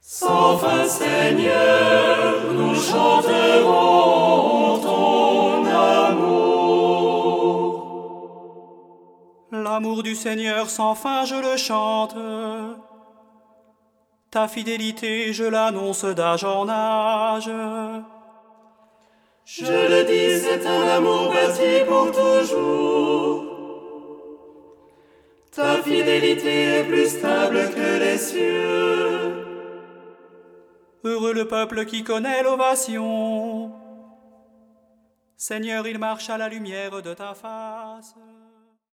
Sans fin, Seigneur, nous chanterons ton amour. L'amour du Seigneur sans fin, je le chante. Ta fidélité, je l'annonce d'âge en âge. Je le dis, c'est un amour bâti pour toujours. Ta fidélité est plus stable que les cieux. Heureux le peuple qui connaît l'ovation. Seigneur, il marche à la lumière de ta face.